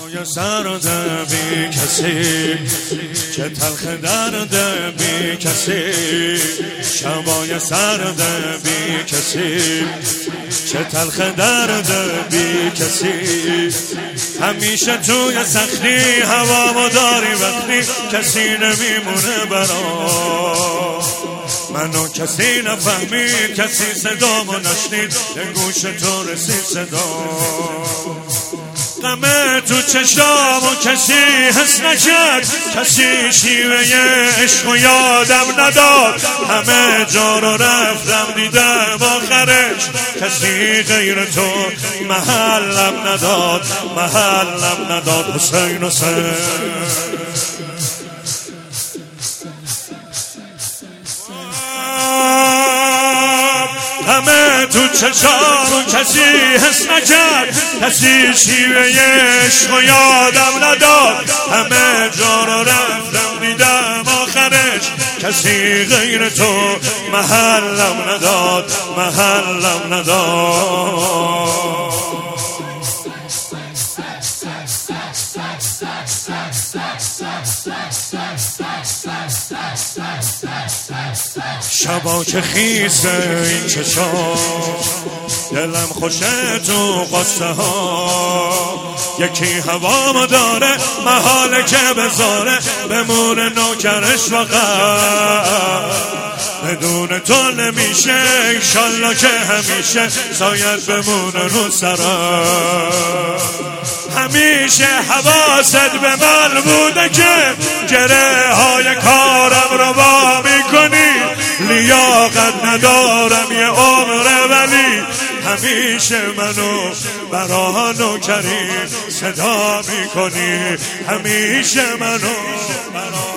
شبای سرد بی کسی چه تلخ درد بی کسی، شبای سرد بی کسی چه تلخ درد بی کسی. همیشه توی سختی هوا داری وقتی کسی نمیمونه برام، منو کسی نفهمید، کسی صدامو نشنید، به گوش تو رسید صدام. غمه تو چشامو کسی حس نکرد، کسی شیوه عشق و یادم نداد، همه جا رو رفتم دیدم آخرش کسی غیر تو محلم نداد، محلم نداد. حسین حسین همه تو چشامو کسی حس نکرد، کسی شیوه عشق و یادم نداد، همه جا رو رفتم دیدم آخرش کسی غیر تو محلم نداد، محلم نداد. شبا که خیسه این چشام دلم خوشه تو قصه ها، یکی هوام داره محاله که بذاره بمونه نوکرش فقط، بدون تو نمیشه انشالله که همیشه سایت بمونه رو سرم. همیشه حواست به من بوده که گره های کارم رو با میکنی، لیاقت ندارم یه عمر ولی همیشه منو برا نوکری صدا میکنی، همیشه منو برا